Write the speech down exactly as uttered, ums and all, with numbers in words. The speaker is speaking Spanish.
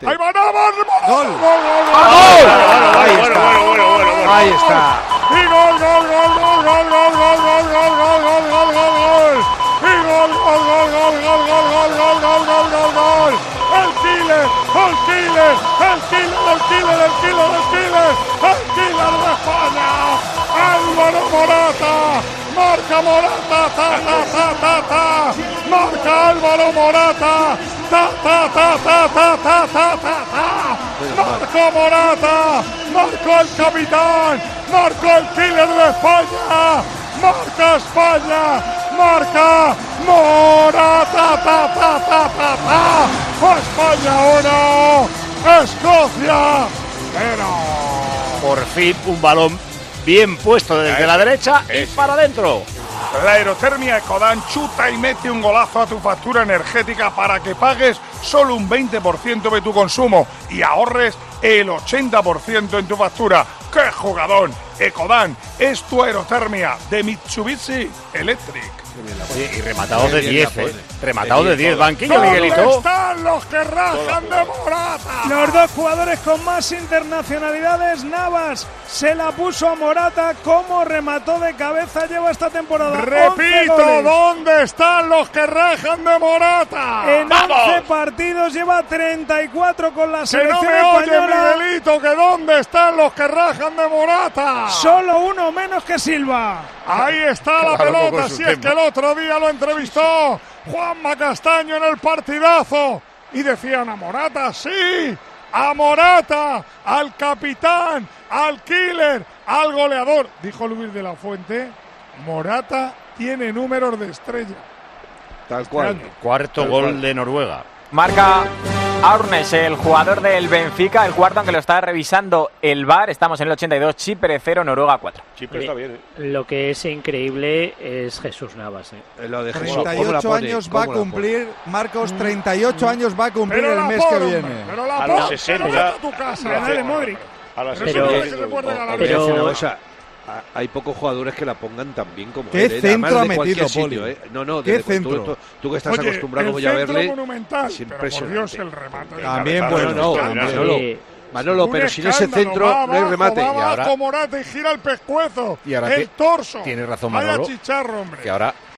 Ahí va, no, gol, gol, gol, gol, gol. Ahí está. Ahí está. Y gol, gol, gol, gol, gol, gol, gol, gol, gol, gol, gol, gol, gol, gol. Y gol, gol, gol, gol, gol, gol, gol, gol, gol, gol, gol, gol. El killer, el killer, el killer, el killer, el killer, el killer, el killer de España. Álvaro Morata. Marca Morata, ta, ta, ta, ta, ta. Marca Álvaro Morata. Ta, ta, ta, ta, ta, ta, ta, ta, ta. Marcó Morata. Marcó el capitán. Marcó el killer de España. Marca España. Marca Morata. Ta, ta, ta, ta, ta. España uno. Escocia cero. Por fin un balón bien puesto desde la derecha y para adentro. La aerotermia Ecodan chuta y mete un golazo a tu factura energética para que pagues solo un veinte por ciento de tu consumo y ahorres el ochenta por ciento en tu factura. ¡Qué jugadón! Ecodan es tu aerotermia de Mitsubishi Electric. Oye, y rematado de diez, ¿eh? Rematado de diez. Banquillo, Miguelito. ¿Dónde están los que rajan de Morata? Los dos jugadores con más internacionalidades. Navas se la puso a Morata. Como remató de cabeza lleva esta temporada. Repito, ¿dónde están los que rajan de Morata? En once partidos lleva treinta y cuatro con la selección que no me española. Oye, Miguelito, que ¿dónde están los que rajan de Morata? Solo uno menos que Silva. Ahí está la pelota, si es que el otro día lo entrevistó Juanma Castaño en el partidazo y decían a Morata, sí, a Morata, al capitán, al killer, al goleador. Dijo Luis de la Fuente, Morata tiene números de estrella. Tal cual. Cuarto Tal gol cual. de Noruega. Marca Aurnes, el jugador del Benfica, el cuarto, aunque lo está revisando el V A R. Estamos en el ochenta y dos, Chipre cero, Noruega cuatro. Chipre está bien, ¿eh? Lo que es increíble es Jesús Navas. ¿eh? Lo de Jesús, treinta y ocho años va a cumplir, Marcos, treinta y ocho años va a cumplir Pero el la mes por, que hombre, viene. Pero la A por, los sesenta, pero vete a tu casa, dale, Modric. A las Pero- Eso es lo que se puede regalar. pero- Pero, o sea, a- hay pocos jugadores que la pongan tan bien como ¿Qué él, ¿eh? centro Además ha de cualquier metido, sitio, Poli? ¿eh? No, no, ¿Qué desde cu- centro? Tú, tú, tú que estás Oye, acostumbrado el como ya a centro verle, monumental, es pero por impresionante. Dios, el remate de También cabeza, bueno, no, está Manolo, bien. Manolo, Sí. Manolo, Un pero sin ese escándalo, centro va no hay abajo, remate. va Y abajo, ahora, Morata y gira el pescuezo, Y ahora el ti- torso. tienes razón, Vaya Manolo, chicharro, hombre. que ahora